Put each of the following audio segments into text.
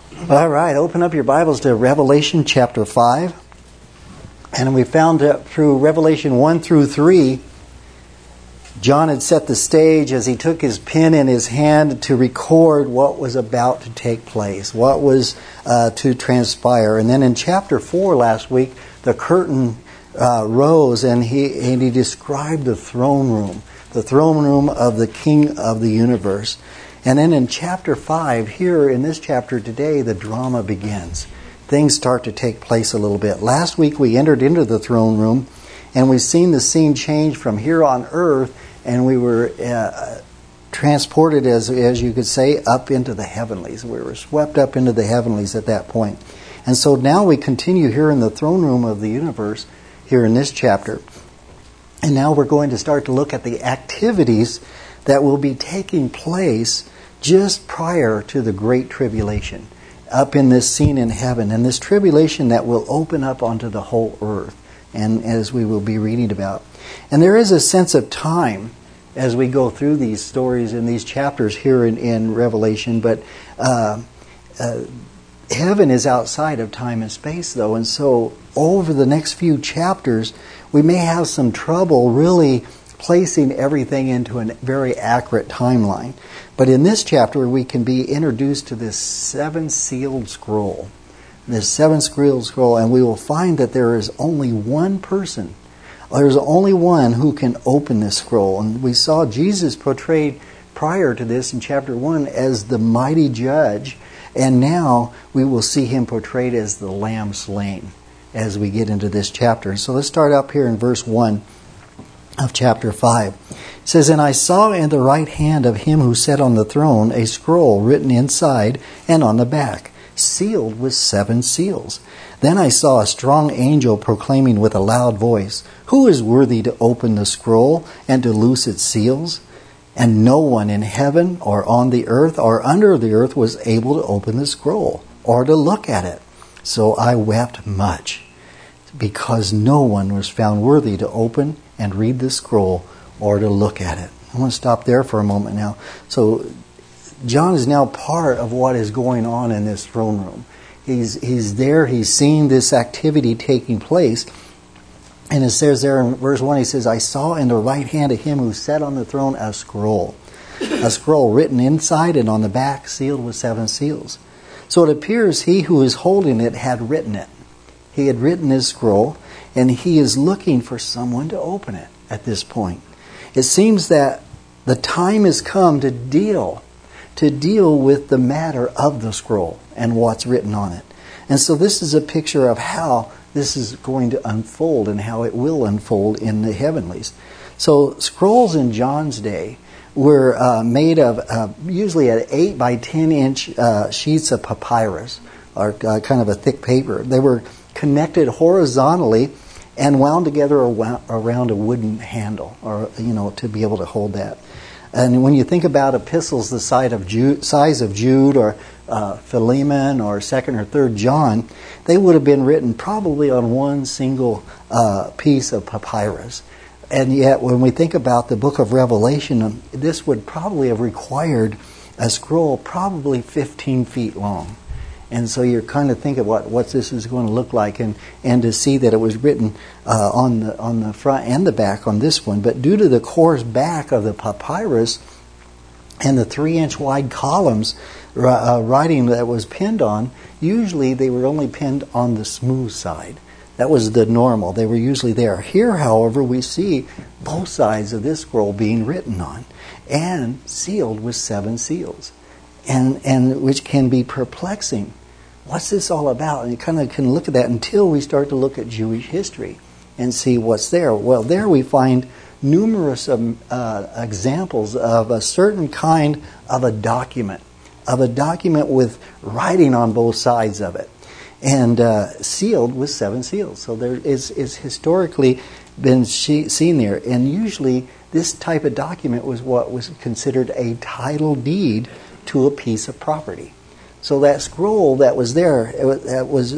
All right, open up your Bibles to Revelation chapter 5. And we found that through Revelation 1 through 3, John had set the stage as he took his pen in his hand to record what was about to take place, what was to transpire. And then in chapter 4 last week, the curtain rose and he described the throne room of the King of the universe. And then in chapter 5, here in this chapter today, the drama begins. Things start to take place a little bit. Last week we entered into the throne room and we've seen the scene change from here on earth, and we were transported, as you could say, up into the heavenlies. We were swept up into the heavenlies at that point. And so now we continue here in the throne room of the universe, here in this chapter. And now we're going to start to look at the activities that will be taking place just prior to the Great Tribulation, up in this scene in heaven, and this tribulation that will open up onto the whole earth, and as we will be reading about. And there is a sense of time as we go through these stories in these chapters here in Revelation, but heaven is outside of time and space, though, and so over the next few chapters we may have some trouble really placing everything into a very accurate timeline. But in this chapter, we can be introduced to this seven-sealed scroll. This seven-sealed scroll, and we will find that there is only one person. There's only one who can open this scroll. And we saw Jesus portrayed prior to this in chapter 1 as the mighty judge. And now we will see him portrayed as the Lamb slain as we get into this chapter. So let's start up here in verse 1. Of chapter 5. It says, "And I saw in the right hand of him who sat on the throne a scroll written inside and on the back, sealed with 7 seals. Then I saw a strong angel proclaiming with a loud voice, 'Who is worthy to open the scroll and to loose its seals?' And no one in heaven or on the earth or under the earth was able to open the scroll or to look at it. So I wept much, because no one was found worthy to open and read the scroll or to look at it." I want to stop there for a moment now. So John is now part of what is going on in this throne room. He's there, he's seeing this activity taking place. And it says there in verse 1, he says, "I saw in the right hand of him who sat on the throne a scroll written inside and on the back, sealed with 7 seals. So it appears he who is holding it had written it. He had written his scroll, and he is looking for someone to open it at this point. It seems that the time has come to deal with the matter of the scroll and what's written on it. And so this is a picture of how this is going to unfold and how it will unfold in the heavenlies. So scrolls in John's day were made of usually an 8 by 10 inch sheets of papyrus, or kind of a thick paper. They were connected horizontally and wound together around a wooden handle, or to be able to hold that. And when you think about epistles the size of Jude or Philemon or 2nd or 3rd John, they would have been written probably on one single piece of papyrus. And yet when we think about the book of Revelation, this would probably have required a scroll probably 15 feet long. And so you're kind of thinking what this is going to look like, and to see that it was written on the front and the back on this one. But due to the coarse back of the papyrus and the 3-inch wide columns writing that was pinned on, usually they were only pinned on the smooth side. That was the normal. They were usually there. Here, however, we see both sides of this scroll being written on and sealed with 7 seals. And which can be perplexing. What's this all about? And you kind of can look at that until we start to look at Jewish history and see what's there. Well, there we find numerous examples of a certain kind of a document with writing on both sides of it, and sealed with 7 seals. So there is historically been seen there. And usually this type of document was what was considered a title deed to a piece of property. So that scroll that was there, that was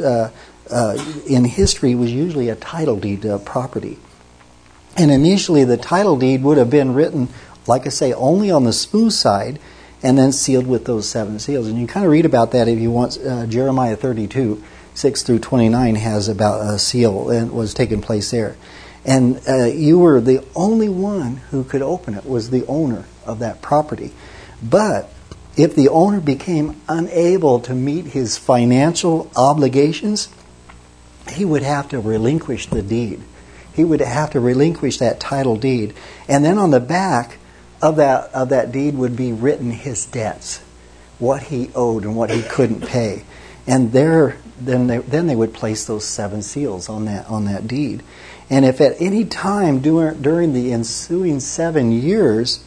in history, was usually a title deed to a property. And initially the title deed would have been written, like I say, only on the smooth side, and then sealed with those 7 seals. And you kind of read about that if you want. Jeremiah 32, 6 through 29 has about a seal and was taking place there. And you were the only one who could open it, was the owner of that property. But if the owner became unable to meet his financial obligations, he would have to relinquish the deed. He would have to relinquish that title deed. And then on the back of that deed would be written his debts, what he owed and what he couldn't pay. And then they would place those 7 seals on that deed. And if at any time during the ensuing 7 years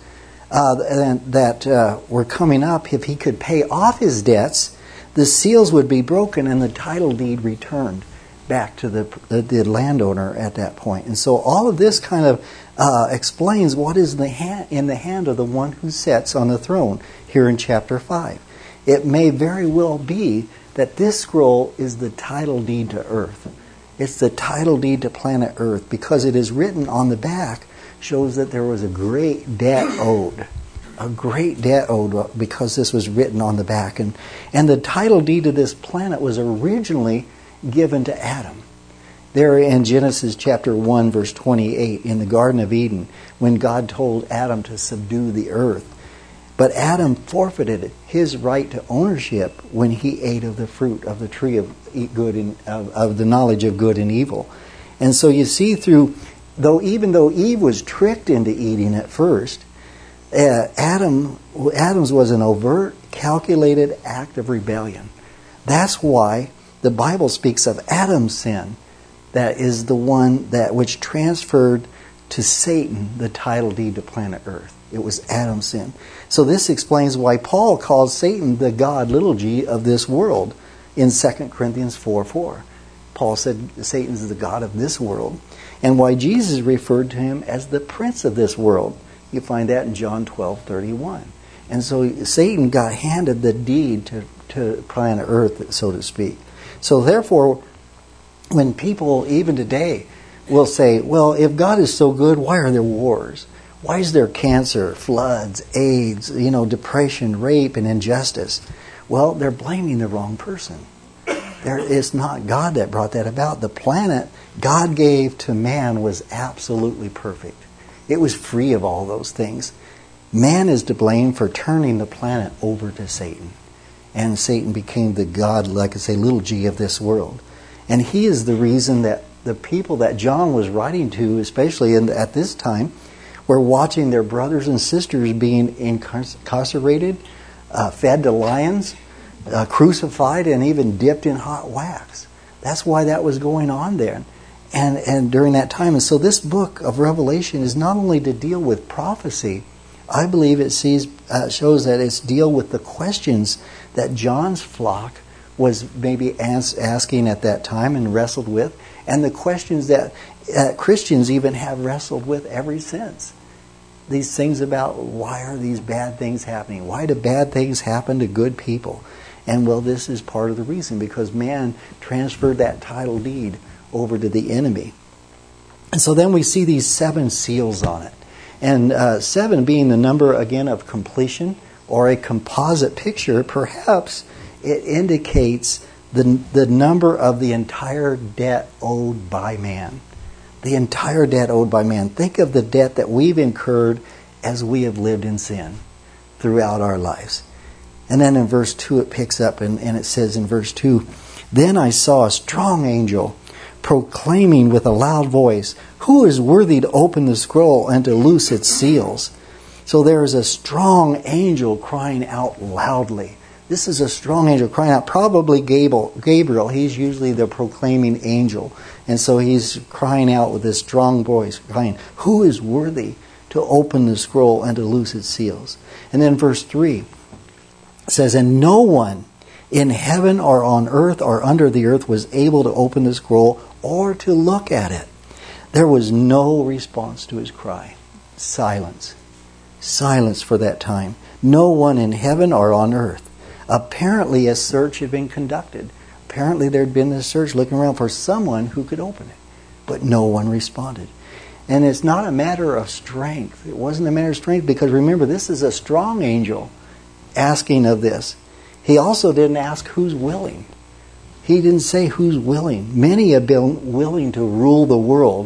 that were coming up, if he could pay off his debts, the seals would be broken and the title deed returned back to the landowner at that point. And so all of this kind of explains what is in the hand of the one who sits on the throne here in chapter 5. It may very well be that this scroll is the title deed to earth. It's the title deed to planet Earth, because it is written on the back, shows that there was a great debt owed. A great debt owed, because this was written on the back. And the title deed to this planet was originally given to Adam. There in Genesis chapter 1, verse 28, in the Garden of Eden, when God told Adam to subdue the earth. But Adam forfeited his right to ownership when he ate of the fruit of the tree of the knowledge of good and evil. And so you see even though Eve was tricked into eating at first, Adam's was an overt, calculated act of rebellion. That's why the Bible speaks of Adam's sin. That is the one which transferred to Satan the title deed to planet Earth. It was Adam's sin. So this explains why Paul calls Satan the god, little g, of this world in 2 Corinthians 4:4. Paul said Satan's the god of this world. And why Jesus referred to him as the prince of this world. You find that in John 12:31. And so Satan got handed the deed to planet Earth, so to speak. So therefore, when people, even today, will say, well, if God is so good, why are there wars? Why is there cancer, floods, AIDS, depression, rape, and injustice? Well, they're blaming the wrong person. It's not God that brought that about. The planet God gave to man was absolutely perfect. It was free of all those things. Man is to blame for turning the planet over to Satan. And Satan became the god, like I say, little g of this world. And he is the reason that the people that John was writing to, especially at this time, were watching their brothers and sisters being incarcerated, fed to lions, crucified, and even dipped in hot wax. That's why that was going on there. And during that time. And so this book of Revelation is not only to deal with prophecy, I believe it shows that it's deal with the questions that John's flock was maybe asking at that time and wrestled with, and the questions that Christians even have wrestled with ever since. These things about why are these bad things happening? Why do bad things happen to good people? And well, this is part of the reason, because man transferred that title deed over to the enemy. And so then we see these 7 seals on it. And 7 being the number, again, of completion or a composite picture, perhaps it indicates the number of the entire debt owed by man. The entire debt owed by man. Think of the debt that we've incurred as we have lived in sin throughout our lives. And then in verse 2 it picks up and it says in verse 2, "Then I saw a strong angel proclaiming with a loud voice, 'Who is worthy to open the scroll and to loose its seals?'" So there is a strong angel crying out loudly. This is a strong angel crying out. Probably Gabriel. He's usually the proclaiming angel. And so he's crying out with this strong voice, crying, "Who is worthy to open the scroll and to loose its seals?" And then verse 3 says, "And no one in heaven or on earth or under the earth was able to open the scroll or to look at it." There was no response to his cry. Silence. Silence for that time. No one in heaven or on earth. Apparently a search had been conducted. Apparently there had been this search looking around for someone who could open it. But no one responded. And it's not a matter of strength. It wasn't a matter of strength, because remember, this is a strong angel. asking of this. He also didn't ask who's willing. He didn't say who's willing. Many have been willing to rule the world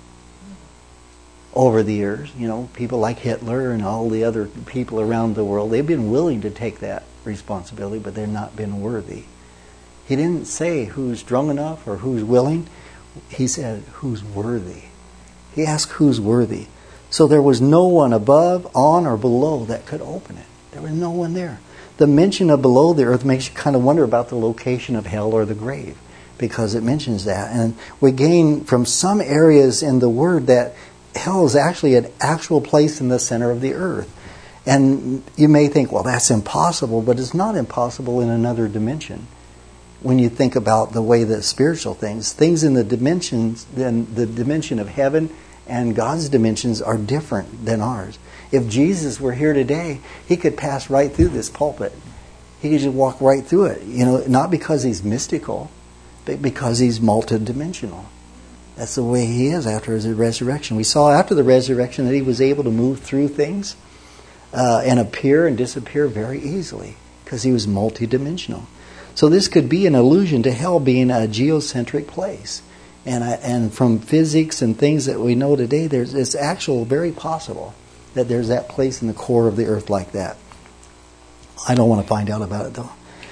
over the years. You know, people like Hitler and all the other people around the world, they've been willing to take that responsibility, but they've not been worthy. He didn't say who's strong enough or who's willing. He said who's worthy. He asked who's worthy. So there was no one above, on, or below that could open it. There was no one there. The mention of below the earth makes you kind of wonder about the location of hell or the grave, because it mentions that. And we gain from some areas in the Word that hell is actually an actual place in the center of the earth. And you may think, well, that's impossible, but it's not impossible in another dimension. When you think about the way that spiritual things in the dimensions, then the dimension of heaven and God's dimensions are different than ours. If Jesus were here today, he could pass right through this pulpit. He could just walk right through it. You know, not because he's mystical, but because he's multidimensional. That's the way he is after his resurrection. We saw after the resurrection that he was able to move through things and appear and disappear very easily because he was multidimensional. So this could be an allusion to hell being a geocentric place. And from physics and things that we know today, it's actually very possible that there's that place in the core of the earth like that. I don't want to find out about it though.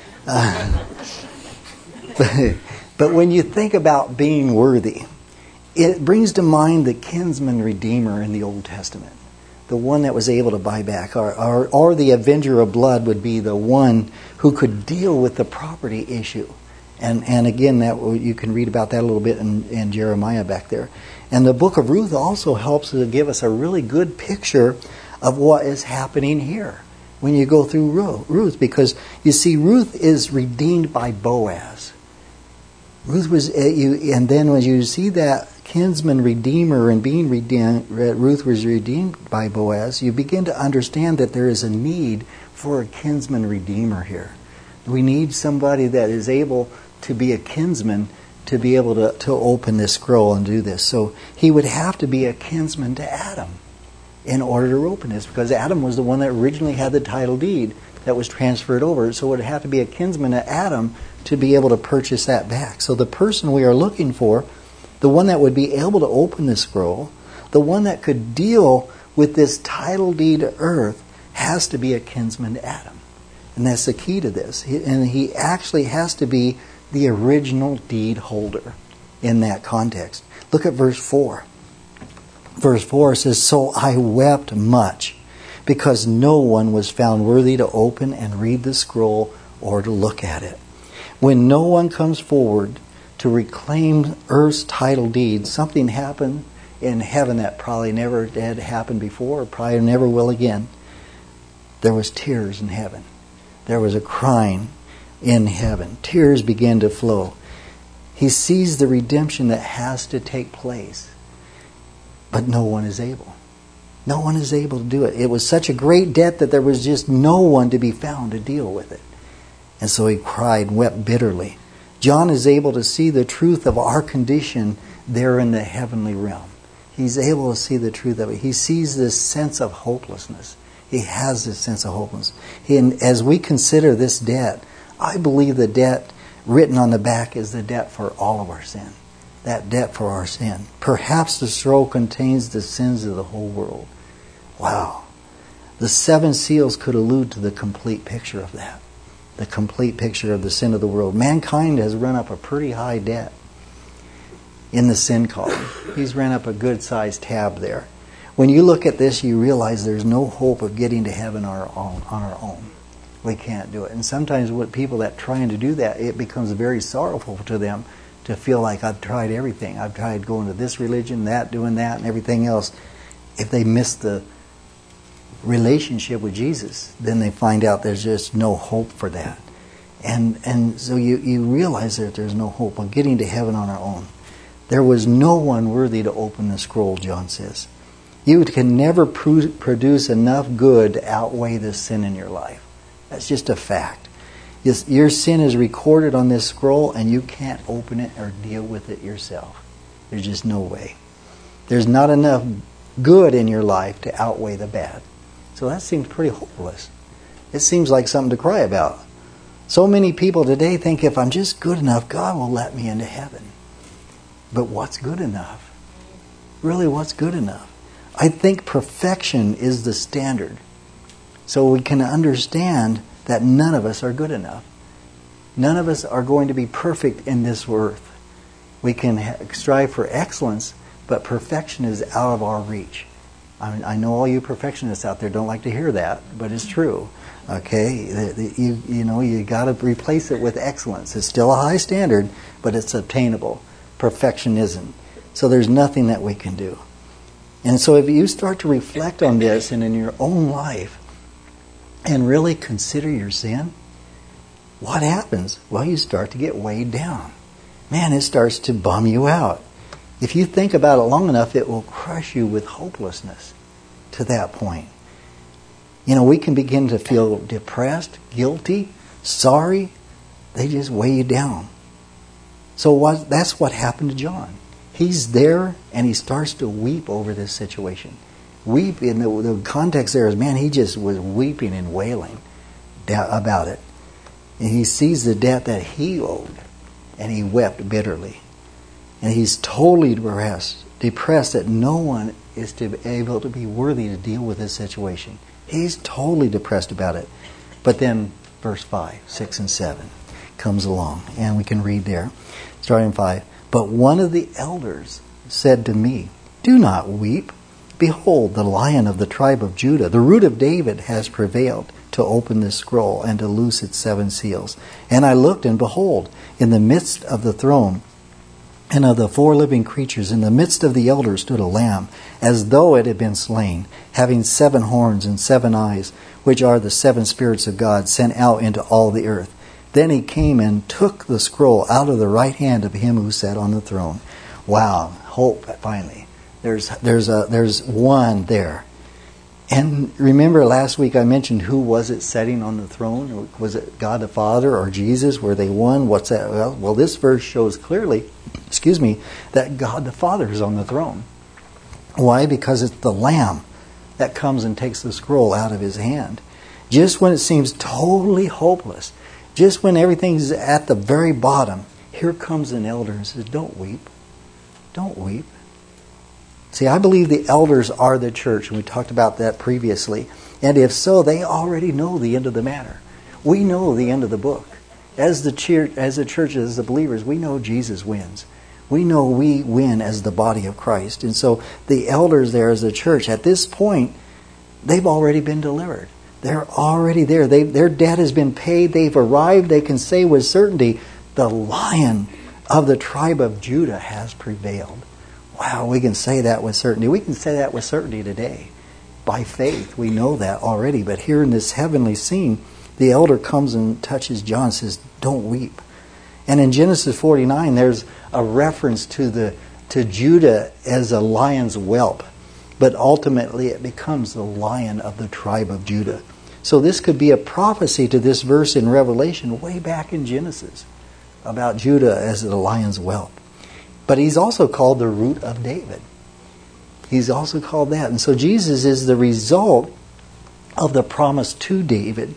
But when you think about being worthy, it brings to mind the kinsman redeemer in the Old Testament. The one that was able to buy back. Or the avenger of blood would be the one who could deal with the property issue. And again, that you can read about that a little bit in Jeremiah back there. And the book of Ruth also helps to give us a really good picture of what is happening here when you go through Ruth. Because you see, Ruth is redeemed by Boaz. Ruth was, and then when you see that kinsman redeemer and being redeemed, Ruth was redeemed by Boaz, you begin to understand that there is a need for a kinsman redeemer here. We need somebody that is able to be a kinsman to be able to open this scroll and do this. So he would have to be a kinsman to Adam in order to open this, because Adam was the one that originally had the title deed that was transferred over. So it would have to be a kinsman to Adam to be able to purchase that back. So the person we are looking for, the one that would be able to open the scroll, the one that could deal with this title deed to earth, has to be a kinsman to Adam. And that's the key to this. And he actually has to be the original deed holder in that context. Look at verse 4. Verse 4 says, "So I wept much, because no one was found worthy to open and read the scroll or to look at it." When no one comes forward to reclaim earth's title deed, something happened in heaven that probably never had happened before, or probably never will again. There was tears in heaven. There was a crying in heaven. Tears began to flow. He sees the redemption that has to take place. But no one is able. No one is able to do it. It was such a great debt that there was just no one to be found to deal with it. And so he cried and wept bitterly. John is able to see the truth of our condition there in the heavenly realm. He's able to see the truth of it. He sees this sense of hopelessness. He has this sense of hopelessness. And as we consider this debt, I believe the debt written on the back is the debt for all of our sin. That debt for our sin. Perhaps the scroll contains the sins of the whole world. Wow. The 7 seals could allude to the complete picture of that. The complete picture of the sin of the world. Mankind has run up a pretty high debt in the sin column. He's ran up a good-sized tab there. When you look at this, you realize there's no hope of getting to heaven on our own. We can't do it. And sometimes with people that trying to do that, it becomes very sorrowful to them to feel like, I've tried everything. I've tried going to this religion, that, doing that, and everything else. If they miss the relationship with Jesus, then they find out there's just no hope for that. And so you realize that there's no hope of getting to heaven on our own. There was no one worthy to open the scroll, John says. You can never produce enough good to outweigh the sin in your life. That's just a fact. Your sin is recorded on this scroll, and you can't open it or deal with it yourself. There's just no way. There's not enough good in your life to outweigh the bad. So that seems pretty hopeless. It seems like something to cry about. So many people today think if I'm just good enough, God will let me into heaven. But what's good enough? Really, what's good enough? I think perfection is the standard. So we can understand that none of us are good enough. None of us are going to be perfect in this earth. We can strive for excellence, but perfection is out of our reach. I know all you perfectionists out there don't like to hear that, but it's true. Okay, you got to replace it with excellence. It's still a high standard, but it's obtainable. Perfection isn't. So there's nothing that we can do. And so if you start to reflect on this and in your own life and really consider your sin, what happens? Well, you start to get weighed down. Man, it starts to bum you out. If you think about it long enough, it will crush you with hopelessness to that point. We can begin to feel depressed, guilty, sorry. They just weigh you down. So that's what happened to John. He's there and he starts to weep over this situation. Weep, in the context there is, man, he just was weeping and wailing about it. And he sees the debt that he owed and he wept bitterly. And he's totally depressed that no one is able to be worthy to deal with this situation. He's totally depressed about it. But then verse 5, 6, and 7 comes along. And we can read there, starting 5. But one of the elders said to me, "Do not weep. Behold, the Lion of the tribe of Judah, the Root of David, has prevailed to open this scroll and to loose its 7 seals. And I looked, and behold, in the midst of the throne and of the 4 living creatures, in the midst of the elders stood a lamb, as though it had been slain, having 7 horns and 7 eyes, which are the 7 spirits of God sent out into all the earth. Then he came and took the scroll out of the right hand of him who sat on the throne." Wow, hope finally. There's one there. And remember last week I mentioned who was it sitting on the throne? Was it God the Father or Jesus? Were they one? What's that? Well, this verse shows clearly, that God the Father is on the throne. Why? Because it's the Lamb that comes and takes the scroll out of his hand. Just when it seems totally hopeless, just when everything's at the very bottom, here comes an elder and says, "Don't weep. Don't weep." See, I believe the elders are the church, and we talked about that previously. And if so, they already know the end of the matter. We know the end of the book. As the church, as the believers, we know Jesus wins. We know we win as the body of Christ. And so the elders there as the church, at this point, they've already been delivered. They're already there. Their debt has been paid. They've arrived. They can say with certainty, the Lion of the tribe of Judah has prevailed. Wow, we can say that with certainty. We can say that with certainty today. By faith, we know that already. But here in this heavenly scene, the elder comes and touches John and says, "Don't weep." And in Genesis 49, there's a reference to Judah as a lion's whelp. But ultimately, it becomes the Lion of the tribe of Judah. So this could be a prophecy to this verse in Revelation way back in Genesis about Judah as the lion's whelp. But he's also called the Root of David. He's also called that. And so Jesus is the result of the promise to David.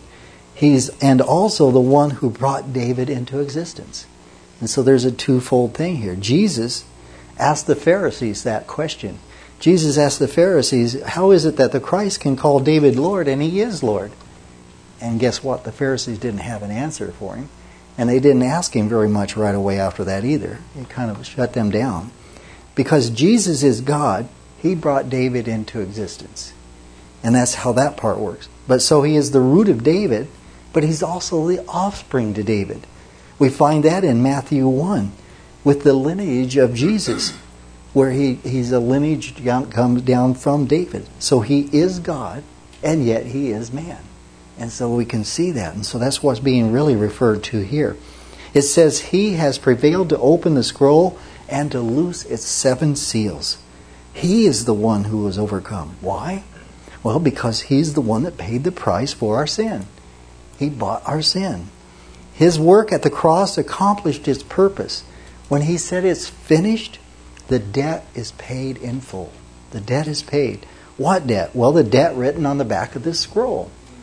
And also the one who brought David into existence. And so there's a twofold thing here. Jesus asked the Pharisees that question. Jesus asked the Pharisees, how is it that the Christ can call David Lord and he is Lord? And guess what? The Pharisees didn't have an answer for him. And they didn't ask him very much right away after that either. It kind of shut them down. Because Jesus is God, he brought David into existence. And that's how that part works. But so he is the root of David, but he's also the offspring to David. We find that in Matthew 1 with the lineage of Jesus, where he's a lineage comes down from David. So he is God, and yet he is man. And so we can see that. And so that's what's being really referred to here. It says he has prevailed to open the scroll and to loose its 7 seals. He is the one who was overcome. Why? Well, because he's the one that paid the price for our sin. He bought our sin. His work at the cross accomplished its purpose. When he said it's finished, the debt is paid in full. The debt is paid. What debt? Well, the debt written on the back of this scroll.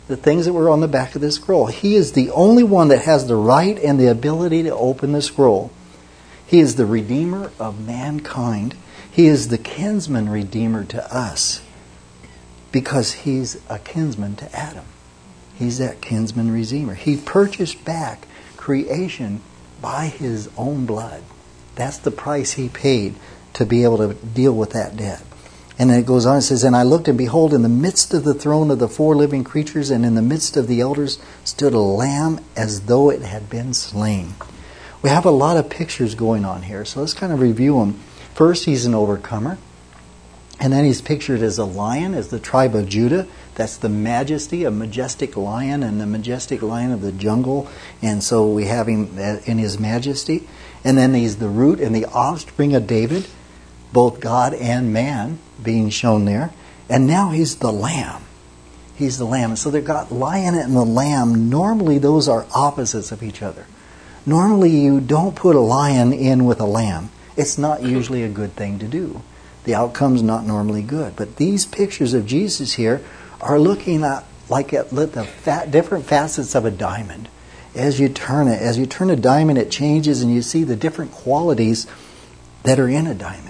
the things that were on the back of the scroll. He is the only one that has the right and the ability to open the scroll. He is the Redeemer of mankind. He is the kinsman redeemer to us because He's a kinsman to Adam. He's that kinsman redeemer. He purchased back creation by His own blood. That's the price He paid to be able to deal with that debt. And then it goes on, it says, "And I looked, and behold, in the midst of the throne of the 4 living creatures, and in the midst of the elders, stood a lamb as though it had been slain." We have a lot of pictures going on here, so let's kind of review them. First, He's an overcomer. And then He's pictured as a lion, as the tribe of Judah. That's the majesty, a majestic lion, and the majestic lion of the jungle. And so we have Him in His majesty. And then He's the root and the offspring of David, both God and man being shown there. And now He's the lamb. He's the lamb. And so they've got lion and the lamb. Normally those are opposites of each other. Normally you don't put a lion in with a lamb. It's not usually a good thing to do. The outcome's not normally good. But these pictures of Jesus here are looking at the different facets of a diamond. As you turn a diamond, it changes, and you see the different qualities that are in a diamond.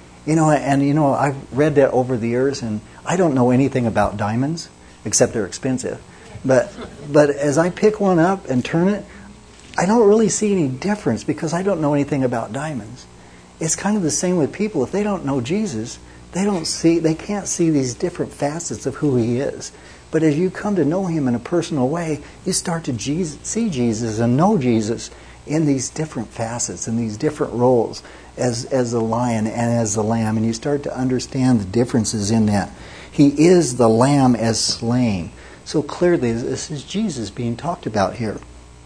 I've read that over the years, and I don't know anything about diamonds except they're expensive. But as I pick one up and turn it, I don't really see any difference because I don't know anything about diamonds. It's kind of the same with people. If they don't know Jesus, they can't see these different facets of who He is. But as you come to know Him in a personal way, you start to see Jesus and know Jesus in these different facets, in these different roles as the lion and as the lamb. And you start to understand the differences in that. He is the lamb as slain. So clearly this is Jesus being talked about here.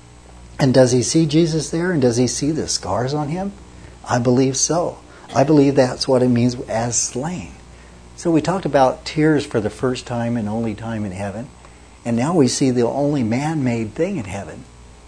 And does he see Jesus there? And does he see the scars on Him? I believe so. I believe that's what it means as slain. So we talked about tears for the first time and only time in heaven. And now we see the only man-made thing in heaven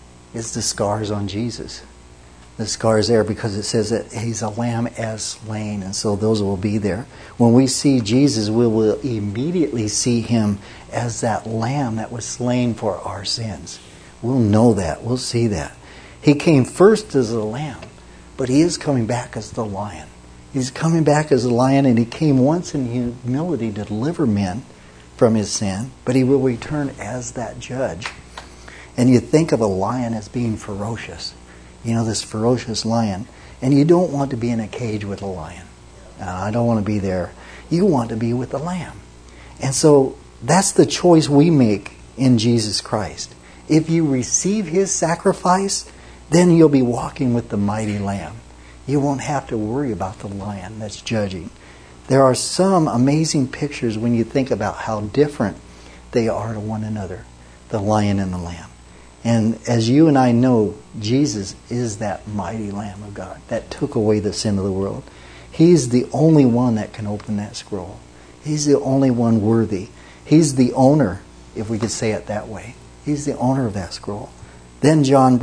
is the scars on Jesus. The scars there because it says that He's a lamb as slain. And so those will be there. When we see Jesus, we will immediately see Him as that lamb that was slain for our sins. We'll know that. We'll see that. He came first as a lamb, but He is coming back as the lion. He's coming back as a lion, and He came once in humility to deliver men from his sin, but He will return as that judge. And you think of a lion as being ferocious. This ferocious lion. And you don't want to be in a cage with a lion. I don't want to be there. You want to be with the lamb. And so that's the choice we make in Jesus Christ. If you receive His sacrifice, then you'll be walking with the mighty lamb. You won't have to worry about the lion that's judging. There are some amazing pictures when you think about how different they are to one another, the lion and the lamb. And as you and I know, Jesus is that mighty Lamb of God that took away the sin of the world. He's the only one that can open that scroll. He's the only one worthy. He's the owner, if we could say it that way. He's the owner of that scroll. Then John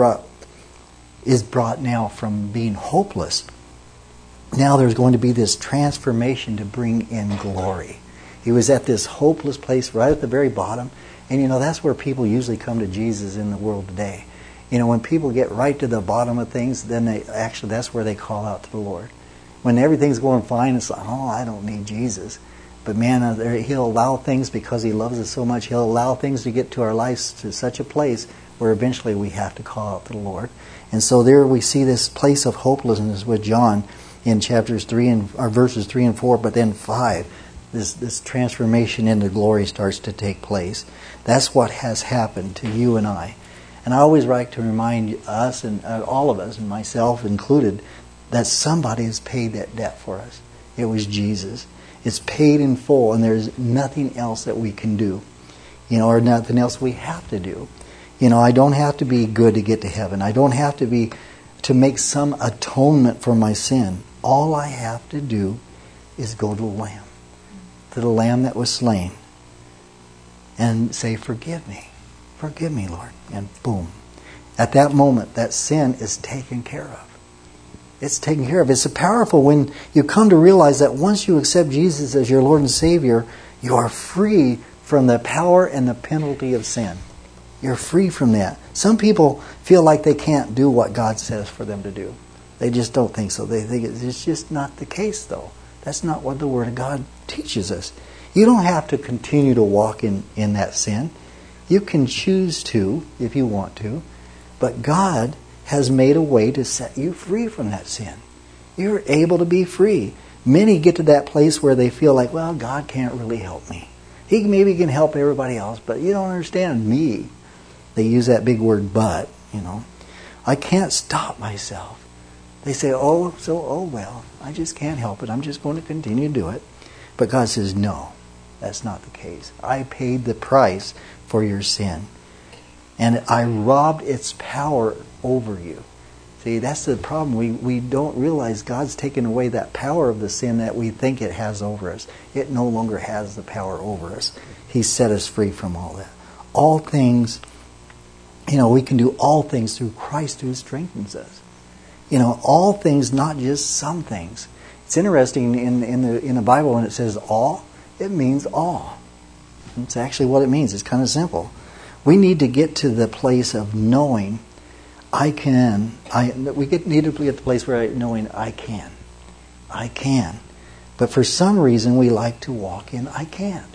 is brought now from being hopeless. Now there's going to be this transformation to bring in glory. He was at this hopeless place right at the very bottom. And that's where people usually come to Jesus in the world today. When people get right to the bottom of things, then that's where they call out to the Lord. When everything's going fine, it's like, I don't need Jesus. But man, He'll allow things because He loves us so much. He'll allow things to get to our lives to such a place where eventually we have to call out to the Lord. And so there we see this place of hopelessness with John in verses 3 and 4, but then 5. This transformation into glory starts to take place. That's what has happened to you and I. And I always like to remind us, and all of us, and myself included, that somebody has paid that debt for us. It was Jesus. It's paid in full, and there's nothing else that we can do, or nothing else we have to do. I don't have to be good to get to heaven. I don't have to make some atonement for my sin. All I have to do is go to the Lamb. To the Lamb that was slain, and say, forgive me, Lord. And boom. At that moment, that sin is taken care of. It's taken care of. It's powerful when you come to realize that once you accept Jesus as your Lord and Savior, you are free from the power and the penalty of sin. You're free from that. Some people feel like they can't do what God says for them to do. They just don't think so. They think it's just not the case, though. That's not what the Word of God teaches us. You don't have to continue to walk in that sin. You can choose to, if you want to, but God has made a way to set you free from that sin. You're able to be free. Many get to that place where they feel like, well, God can't really help me. He maybe can help everybody else, but you don't understand me. They use that big word, but, I can't stop myself. They say, well, I just can't help it. I'm just going to continue to do it. But God says, no, that's not the case. I paid the price for your sin. And I robbed its power over you. See, that's the problem. We don't realize God's taken away that power of the sin that we think it has over us. It no longer has the power over us. He set us free from all that. All things, we can do all things through Christ who strengthens us. All things, not just some things. It's interesting in the Bible when it says all, it means all. It's actually what it means. It's kind of simple. We need to get to the place of knowing I can. We need to be at the place where knowing I can. I can. But for some reason we like to walk in I can't.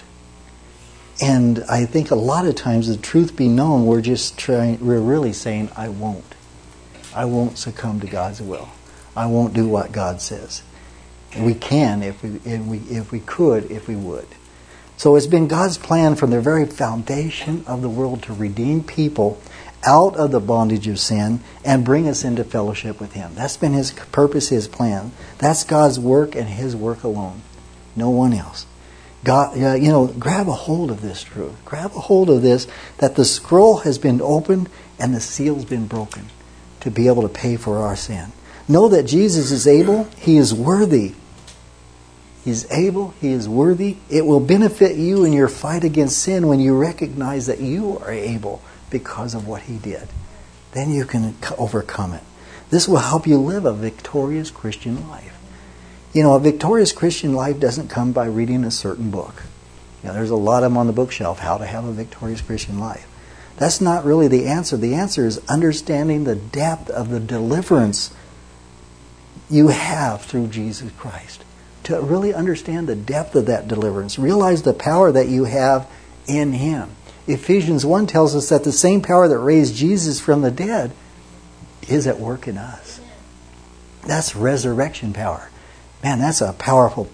And I think a lot of times, the truth be known, we're really saying I won't. I won't succumb to God's will. I won't do what God says. And we can if we could, if we would. So it's been God's plan from the very foundation of the world to redeem people out of the bondage of sin and bring us into fellowship with Him. That's been His purpose, His plan. That's God's work and His work alone. No one else. God, grab a hold of this truth. Grab a hold of this, that the scroll has been opened and the seal's been broken to be able to pay for our sin. Know that Jesus is able. He is worthy. He's able. He is worthy. It will benefit you in your fight against sin when you recognize that you are able because of what He did. Then you can overcome it. This will help you live a victorious Christian life. A victorious Christian life doesn't come by reading a certain book. There's a lot of them on the bookshelf, how to have a victorious Christian life. That's not really the answer. The answer is understanding the depth of the deliverance you have through Jesus Christ. To really understand the depth of that deliverance. Realize the power that you have in Him. Ephesians 1 tells us that the same power that raised Jesus from the dead is at work in us. That's resurrection power. Man, that's a powerful...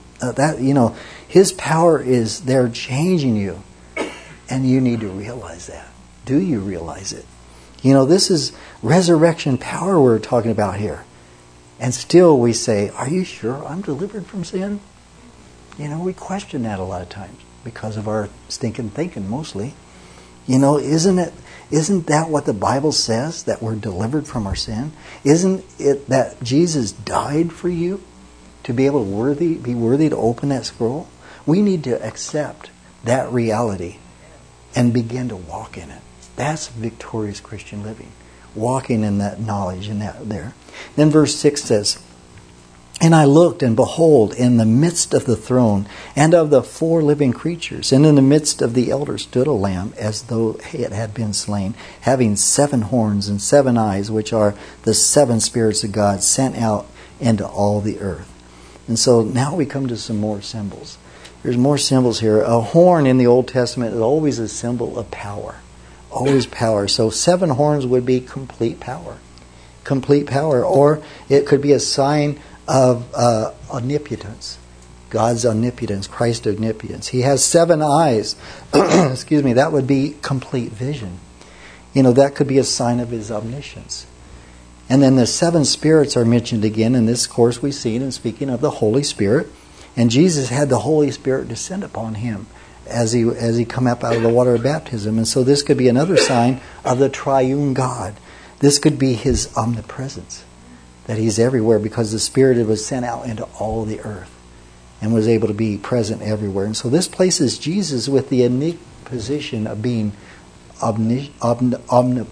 His power is there changing you. And you need to realize that. Do you realize it? This is resurrection power we're talking about here. And still we say, are you sure I'm delivered from sin? We question that a lot of times because of our stinking thinking mostly. Isn't that what the Bible says, that we're delivered from our sin? Isn't it that Jesus died for you to be able to be worthy to open that scroll? We need to accept that reality and begin to walk in it. That's victorious Christian living. Walking in that knowledge and that there. Then verse 6 says, And I looked, and behold, in the midst of the throne and of the 4 living creatures, and in the midst of the elders stood a lamb, as though it had been slain, having 7 horns and 7 eyes, which are the 7 spirits of God sent out into all the earth. And so now we come to some more symbols. There's more symbols here. A horn in the Old Testament is always a symbol of power. Always power. So 7 horns would be complete power. Complete power. Or it could be a sign of omnipotence. God's omnipotence. Christ's omnipotence. He has 7 eyes. Excuse me. That would be complete vision. That could be a sign of His omniscience. And then the 7 spirits are mentioned again in this course we've seen, and speaking of the Holy Spirit. And Jesus had the Holy Spirit descend upon Him as he come up out of the water of baptism. And so this could be another sign of the triune God. This could be His omnipresence, that He's everywhere because the Spirit was sent out into all the earth and was able to be present everywhere. And so this places Jesus with the unique position of being omnipotent,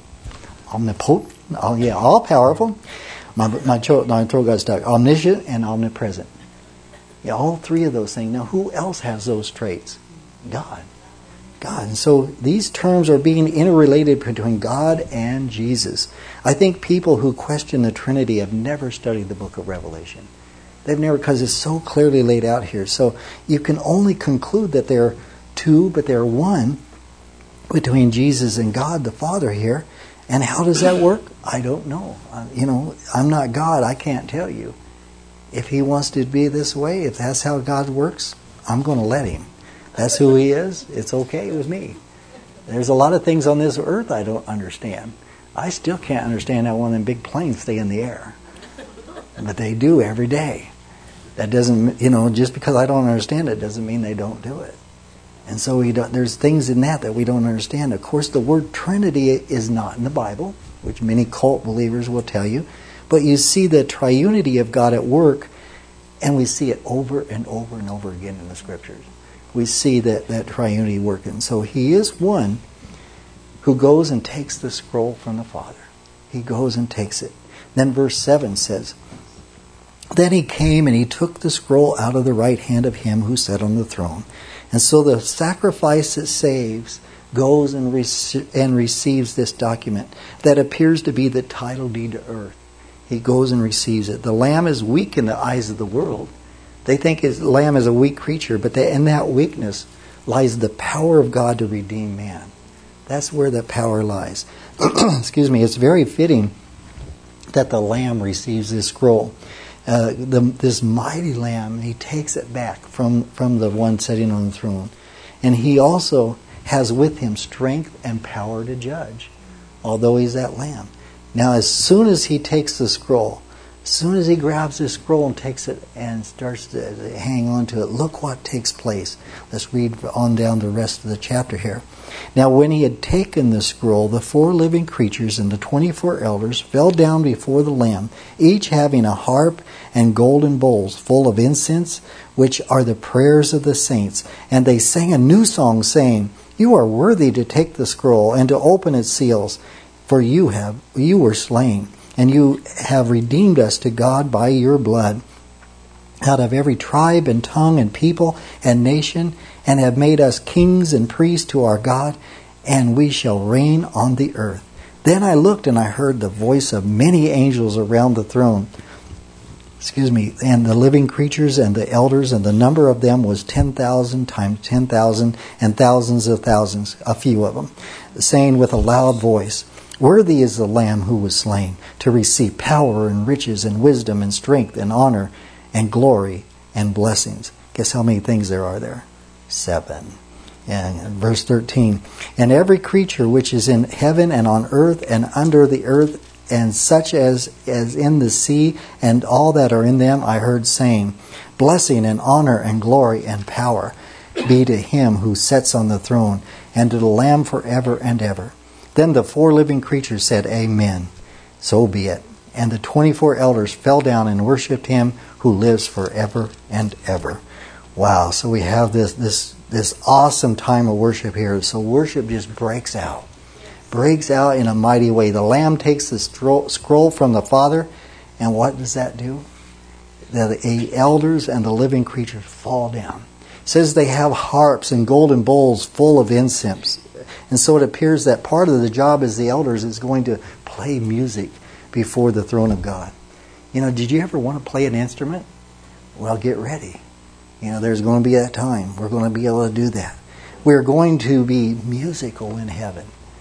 all powerful. My throat got stuck. Omniscient and omnipresent. All 3 of those things. Now, who else has those traits? God. God. And so these terms are being interrelated between God and Jesus. I think people who question the Trinity have never studied the book of Revelation. They've never, because it's so clearly laid out here. So you can only conclude that they're two, but they're one between Jesus and God the Father here. And how does that work? I don't know. I'm not God. I can't tell you. If He wants to be this way, if that's how God works, I'm going to let Him. That's who He is. It's okay with me. There's a lot of things on this earth I don't understand. I still can't understand how one of them big planes stay in the air. But they do every day. That doesn't, just because I don't understand it doesn't mean they don't do it. And so there's things in that we don't understand. Of course, the word Trinity is not in the Bible, which many cult believers will tell you. But you see the triunity of God at work, and we see it over and over and over again in the Scriptures. We see that triunity working. So He is one who goes and takes the scroll from the Father. He goes and takes it. Then verse 7 says, Then He came and He took the scroll out of the right hand of Him who sat on the throne. And so the sacrifice that saves goes and receives this document that appears to be the title deed to earth. He goes and receives it. The Lamb is weak in the eyes of the world. They think the Lamb is a weak creature, but in that weakness lies the power of God to redeem man. That's where the power lies. Excuse me. It's very fitting that the Lamb receives this scroll. This mighty Lamb, He takes it back from the one sitting on the throne. And He also has with Him strength and power to judge, although He's that Lamb. Now, as soon as He takes the scroll, as soon as He grabs this scroll and takes it and starts to hang on to it, look what takes place. Let's read on down the rest of the chapter here. Now, when He had taken the scroll, the 4 living creatures and the 24 elders fell down before the Lamb, each having a harp and golden bowls full of incense, which are the prayers of the saints. And they sang a new song, saying, You are worthy to take the scroll and to open its seals, for you were slain, and you have redeemed us to God by your blood out of every tribe and tongue and people and nation, and have made us kings and priests to our God, and we shall reign on the earth. Then I looked, and I heard the voice of many angels around the throne. And the living creatures and the elders, and the number of them was 10,000 times 10,000, and thousands of thousands, a few of them, saying with a loud voice, Worthy is the Lamb who was slain, to receive power and riches and wisdom and strength and honor and glory and blessings. Guess how many things there are there? 7. And verse 13. And every creature which is in heaven and on earth and under the earth, and such as in the sea, and all that are in them, I heard saying, Blessing and honor and glory and power be to Him who sits on the throne, and to the Lamb forever and ever. Then the 4 living creatures said, Amen. So be it. And the 24 elders fell down and worshipped Him who lives forever and ever. Wow, so we have this awesome time of worship here. So worship just breaks out in a mighty way. The Lamb takes the scroll from the Father, and what does that do? The elders and the living creatures fall down. It says they have harps and golden bowls full of incense. And so it appears that part of the job as the elders is going to play music before the throne of God. Did you ever want to play an instrument? Well, get ready. There's going to be that time. We're going to be able to do that. We're going to be musical in heaven.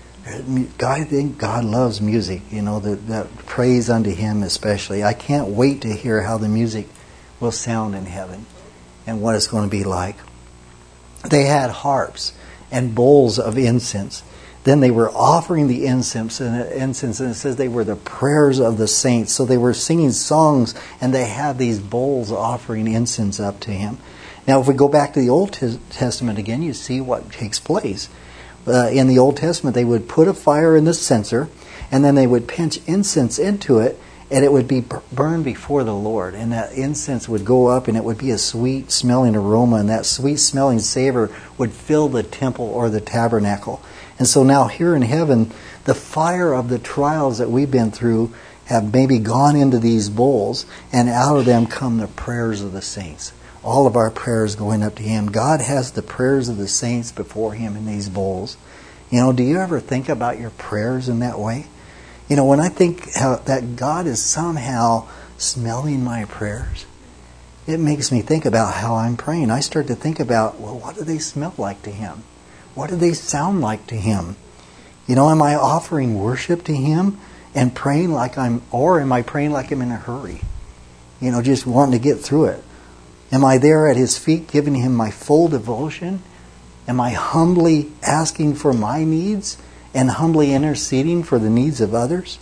I think God loves music, that praise unto Him especially. I can't wait to hear how the music will sound in heaven and what it's going to be like. They had harps and bowls of incense. Then they were offering the incense, and it says they were the prayers of the saints. So they were singing songs, and they had these bowls offering incense up to Him. Now, if we go back to the Old Testament again, you see what takes place. In the Old Testament, they would put a fire in the censer, and then they would pinch incense into it, and it would be burned before the Lord. And that incense would go up, and it would be a sweet-smelling aroma, and that sweet-smelling savor would fill the temple or the tabernacle. And so now here in heaven, the fire of the trials that we've been through have maybe gone into these bowls, and out of them come the prayers of the saints. all of our prayers going up to Him. God has the prayers of the saints before Him in these bowls. Do you ever think about your prayers in that way? When I think that God is somehow smelling my prayers, it makes me think about how I'm praying. I start to think about, well, what do they smell like to Him? What do they sound like to Him? Am I offering worship to Him and praying or am I praying like I'm in a hurry? Just wanting to get through it. Am I there at His feet giving Him my full devotion? Am I humbly asking for my needs and humbly interceding for the needs of others?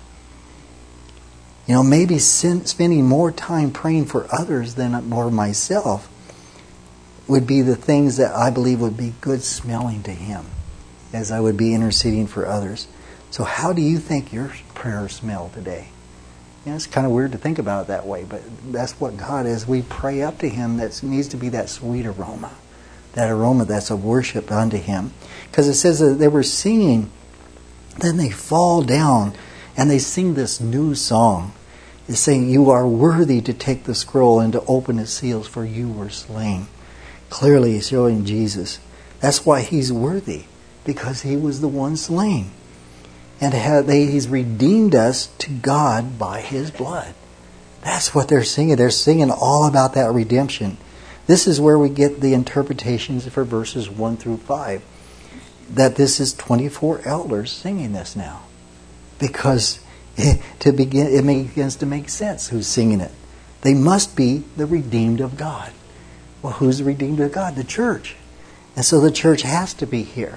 Maybe spending more time praying for others than for myself would be the things that I believe would be good smelling to Him as I would be interceding for others. So how do you think your prayers smell today? It's kind of weird to think about it that way, but that's what God is. We pray up to Him. That needs to be that sweet aroma. That aroma that's a worship unto Him. Because it says that they were singing, then they fall down and they sing this new song. It's saying, you are worthy to take the scroll and to open its seals, for you were slain. Clearly showing Jesus. That's why He's worthy, because He was the one slain. And He's redeemed us to God by His blood. That's what they're singing. They're singing all about that redemption. This is where we get the interpretations for verses 1 through 5. That this is 24 elders singing this now. Because it begins to make sense who's singing it. They must be the redeemed of God. Well, who's the redeemed of God? The church. And so the church has to be here.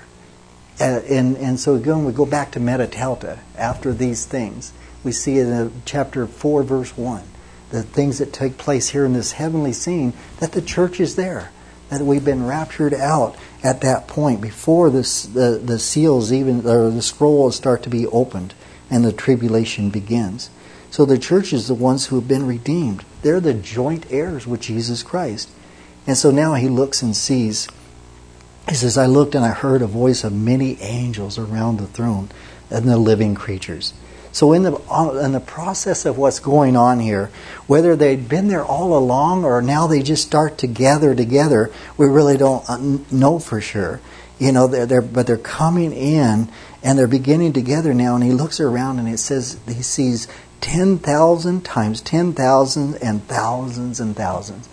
And so again, we go back to Metatauta after these things. We see in chapter 4, verse 1, the things that take place here in this heavenly scene, that the church is there. That we've been raptured out at that point before the seals or the scrolls start to be opened and the tribulation begins. So the church is the ones who have been redeemed. They're the joint heirs with Jesus Christ. And so now he looks and sees. He says, I looked and I heard a voice of many angels around the throne and the living creatures. So in the process of what's going on here, whether they'd been there all along or now they just start to gather together, we really don't know for sure. But they're coming in and they're beginning together now. And he looks around and it says he sees 10,000 times 10,000 and thousands and thousands.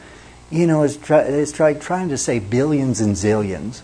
It's like trying to say billions and zillions.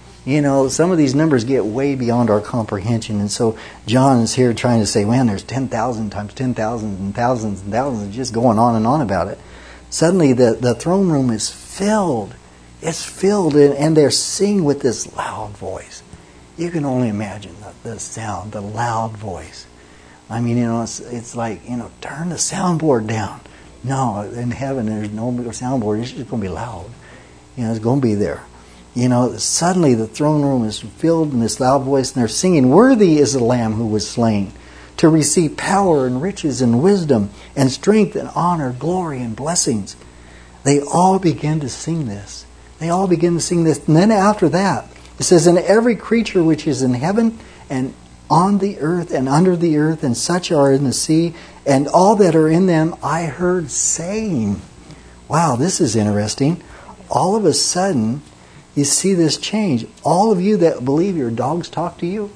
Some of these numbers get way beyond our comprehension. And so John is here trying to say, man, there's 10,000 times 10,000 and thousands and thousands, just going on and on about it. Suddenly the throne room is filled. It's filled and they're singing with this loud voice. You can only imagine the sound, the loud voice. I mean, it's like, turn the soundboard down. No, in heaven there's no soundboard. It's just going to be loud. It's going to be there. Suddenly the throne room is filled in this loud voice, and they're singing, worthy is the Lamb who was slain, to receive power and riches and wisdom and strength and honor, glory and blessings. They all begin to sing this. And then after that, it says, and every creature which is in heaven and on the earth and under the earth, and such are in the sea, and all that are in them, I heard saying. Wow, this is interesting. All of a sudden, you see this change. All of you that believe your dogs talk to you,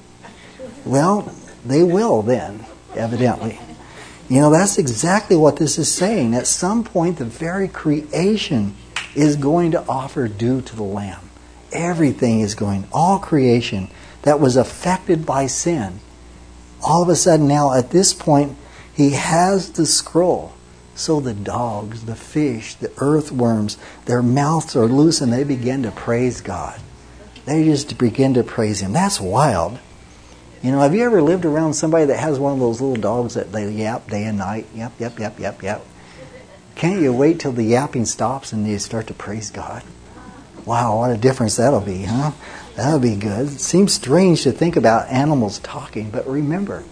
well, they will then, evidently. That's exactly what this is saying. At some point, the very creation is going to offer due to the Lamb. Everything is going, all creation that was affected by sin. All of a sudden now, at this point, he has the scroll. So the dogs, the fish, the earthworms, their mouths are loose and they begin to praise God. They just begin to praise Him. That's wild. Have you ever lived around somebody that has one of those little dogs that they yap day and night? Yap, yap, yap, yap, yap. Can't you wait till the yapping stops and you start to praise God? Wow, what a difference that'll be, huh? That'll be good. It seems strange to think about animals talking, but remember,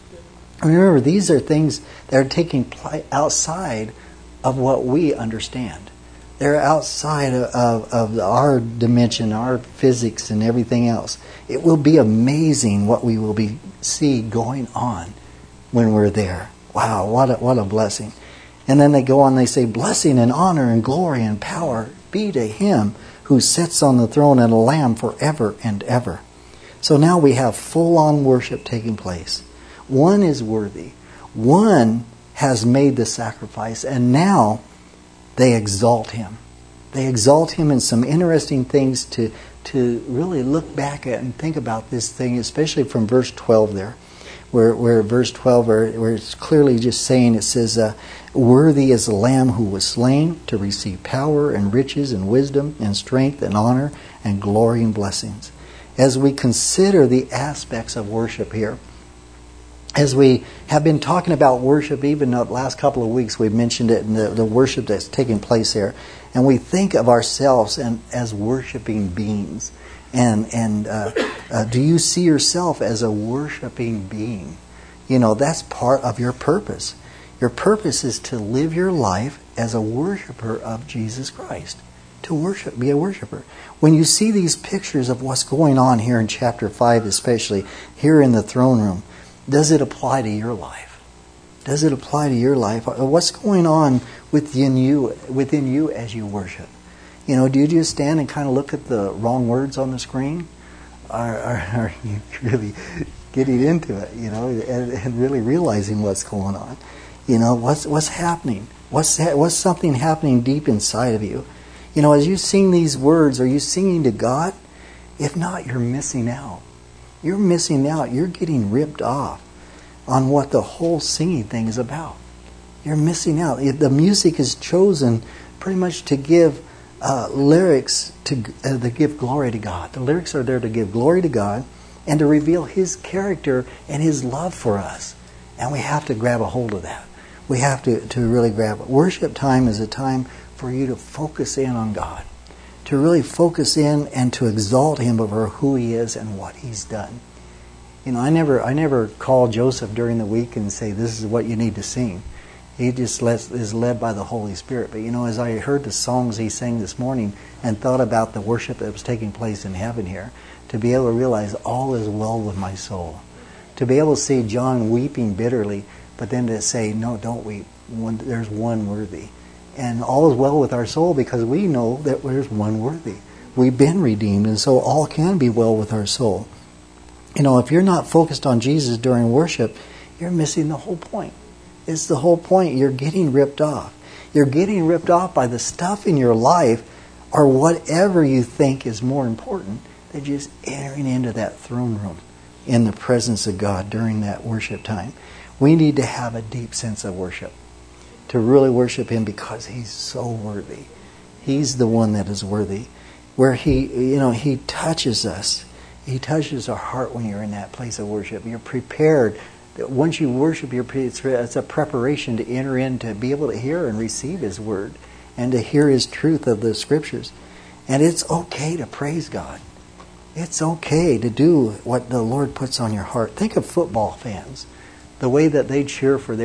these are things that are taking place outside of what we understand. They're outside of our dimension, our physics, and everything else. It will be amazing what we will see going on when we're there. Wow, what a blessing. And then they go on, they say, blessing and honor and glory and power be to Him who sits on the throne and the Lamb forever and ever. So now we have full-on worship taking place. One is worthy. One has made the sacrifice, and now they exalt Him. They exalt Him in some interesting things to really look back at and think about this thing, especially from verse 12 there, where verse 12, where it's clearly just saying, it says, worthy is the Lamb who was slain to receive power and riches and wisdom and strength and honor and glory and blessings. As we consider the aspects of worship here, as we have been talking about worship, even the last couple of weeks, we've mentioned it in the worship that's taking place there. And we think of ourselves as worshiping beings. And do you see yourself as a worshiping being? You know, that's part of your purpose. Your purpose is to live your life as a worshiper of Jesus Christ. To worship, be a worshiper. When you see these pictures of what's going on here in chapter 5, especially here in the throne room, does it apply to your life? Does it apply to your life? What's going on within you as you worship? You know, do you just stand and kind of look at the wrong words on the screen? Are you really getting into it, you know, and really realizing what's going on? You know, what's happening? What's something happening deep inside of you? You know, as you sing these words, are you singing to God? If not, you're missing out. You're missing out. You're getting ripped off on what the whole singing thing is about. You're missing out. The music is chosen pretty much to give lyrics to give glory to God. The lyrics are there to give glory to God and to reveal His character and His love for us. And we have to grab a hold of that. We have to really grab it. Worship time is a time for you to focus in on God. To really focus in and to exalt Him over who He is and what He's done. You know, I never call Joseph during the week and say, this is what you need to sing. He just is led by the Holy Spirit. But you know, as I heard the songs he sang this morning and thought about the worship that was taking place in heaven here, to be able to realize all is well with my soul. To be able to see John weeping bitterly, but then to say, no, don't weep. There's one worthy. And all is well with our soul because we know that there's one worthy. We've been redeemed, and so all can be well with our soul. You know, if you're not focused on Jesus during worship, you're missing the whole point. It's the whole point. You're getting ripped off. You're getting ripped off by the stuff in your life or whatever you think is more important than just entering into that throne room in the presence of God during that worship time. We need to have a deep sense of worship. To really worship Him because He's so worthy. He's the one that is worthy. Where He touches us. He touches our heart when you're in that place of worship. You're prepared. Once you worship, it's a preparation to enter in, to be able to hear and receive His Word and to hear His truth of the Scriptures. And it's okay to praise God. It's okay to do what the Lord puts on your heart. Think of football fans. The way that they cheer for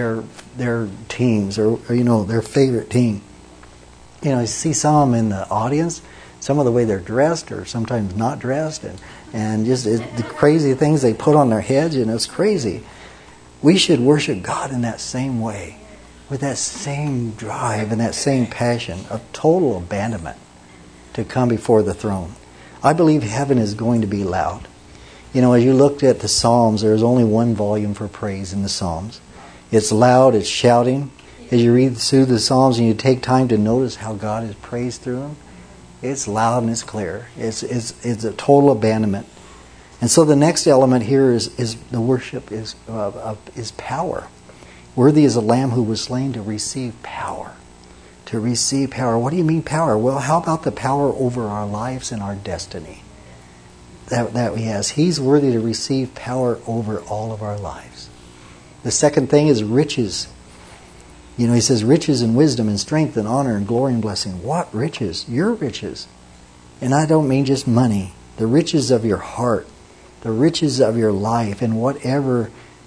their teams or their favorite team. You know, you see some of them in the audience, some of the way they're dressed or sometimes not dressed, and just the crazy things they put on their heads, and it's crazy. We should worship God in that same way, with that same drive and that same passion of total abandonment to come before the throne. I believe heaven is going to be loud. You know, as you looked at the Psalms, there's only one volume for praise in the Psalms. It's loud, it's shouting. As you read through the Psalms and you take time to notice how God is praised through them, it's loud and it's clear. It's a total abandonment. And so the next element here is the worship is power. Worthy is the Lamb who was slain to receive power. To receive power. What do you mean power? Well, how about the power over our lives and our destiny? That He has. He's worthy to receive power over all of our lives. The second thing is riches. You know, He says riches and wisdom and strength and honor and glory and blessing. What riches? Your riches. And I don't mean just money. The riches of your heart. The riches of your life and whatever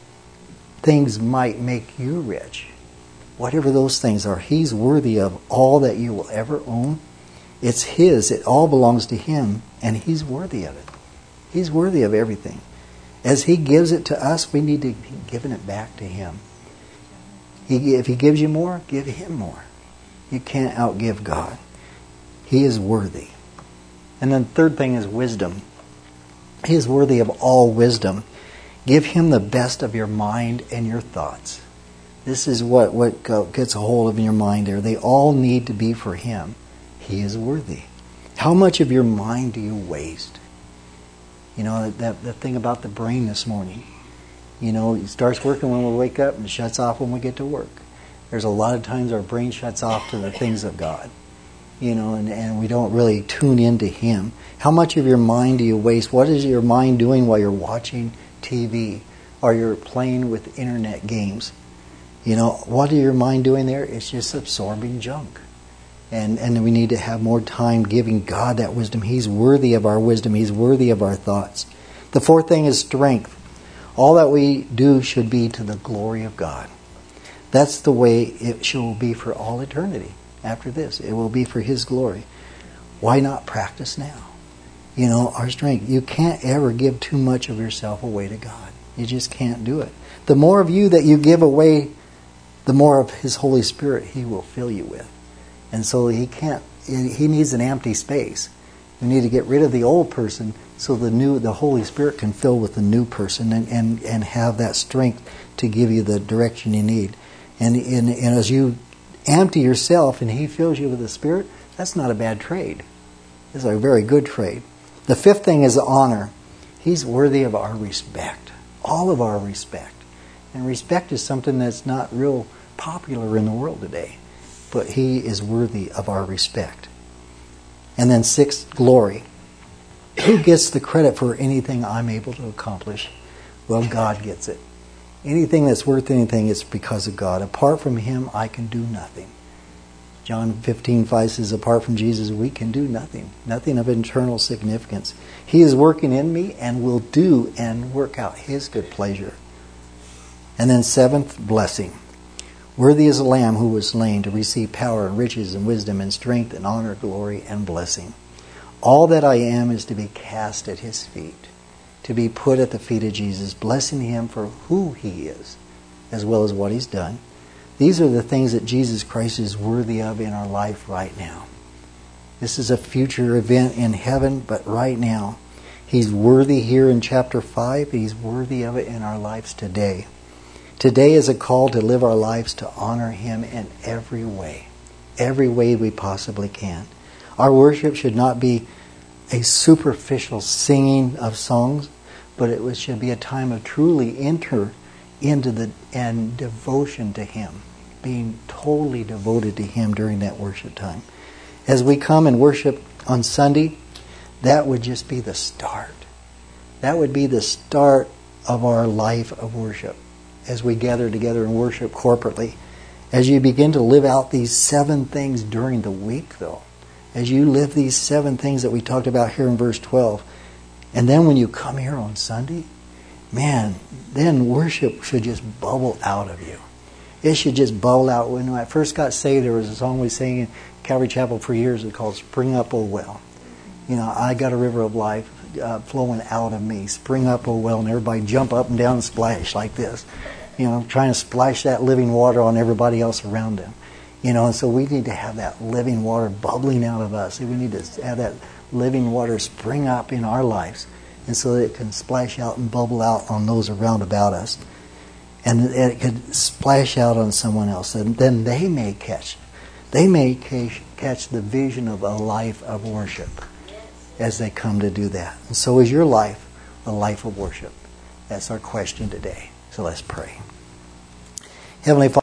things might make you rich. Whatever those things are. He's worthy of all that you will ever own. It's His. It all belongs to Him. And He's worthy of it. He's worthy of everything. As He gives it to us, we need to be giving it back to Him. If He gives you more, give Him more. You can't outgive God. He is worthy. And then the third thing is wisdom. He is worthy of all wisdom. Give Him the best of your mind and your thoughts. This is what gets a hold of your mind there. They all need to be for Him. He is worthy. How much of your mind do you waste? You know, that thing about the brain this morning. You know, it starts working when we wake up and shuts off when we get to work. There's a lot of times our brain shuts off to the things of God. You know, and we don't really tune into Him. How much of your mind do you waste? What is your mind doing while you're watching TV or you're playing with internet games? You know, what is your mind doing there? It's just absorbing junk. And we need to have more time giving God that wisdom. He's worthy of our wisdom. He's worthy of our thoughts. The fourth thing is strength. All that we do should be to the glory of God. That's the way it shall be for all eternity. After this, it will be for His glory. Why not practice now? You know, our strength. You can't ever give too much of yourself away to God. You just can't do it. The more of you that you give away, the more of His Holy Spirit He will fill you with. And so He needs an empty space. You need to get rid of the old person so the Holy Spirit can fill with the new person and have that strength to give you the direction you need. And as you empty yourself and He fills you with the Spirit, that's not a bad trade. It's a very good trade. The fifth thing is honor. He's worthy of our respect. All of our respect. And respect is something that's not real popular in the world today. But He is worthy of our respect. And then sixth, glory. Who gets the credit for anything I'm able to accomplish? Well, God gets it. Anything that's worth anything, it's because of God. Apart from Him, I can do nothing. John 15:5 says, apart from Jesus, we can do nothing. Nothing of internal significance. He is working in me and will do and work out His good pleasure. And then seventh, blessing. Worthy is the Lamb who was slain to receive power and riches and wisdom and strength and honor, glory and blessing. All that I am is to be cast at His feet, to be put at the feet of Jesus, blessing Him for who He is, as well as what He's done. These are the things that Jesus Christ is worthy of in our life right now. This is a future event in heaven, but right now, He's worthy here in chapter 5. He's worthy of it in our lives today. Today is a call to live our lives to honor Him in every way we possibly can. Our worship should not be a superficial singing of songs, but it should be a time of truly enter into and devotion to Him, being totally devoted to Him during that worship time. As we come and worship on Sunday, that would just be the start. That would be the start of our life of worship. As we gather together and worship corporately, as you begin to live out these 7 things during the week, though, as you live these 7 things that we talked about here in verse 12, and then when you come here on Sunday, man, then worship should just bubble out of you. It should just bubble out. When I first got saved, there was a song we sang in Calvary Chapel for years called Spring Up, O Well. You know, I got a river of life flowing out of me. Spring up, O well. And everybody jump up and down and splash like this. You know, trying to splash that living water on everybody else around them. You know, and so we need to have that living water bubbling out of us. We need to have that living water spring up in our lives. And so that it can splash out and bubble out on those around about us. And it could splash out on someone else. And then they may catch the vision of a life of worship as they come to do that. And so is your life a life of worship? That's our question today. So let's pray. Heavenly Father,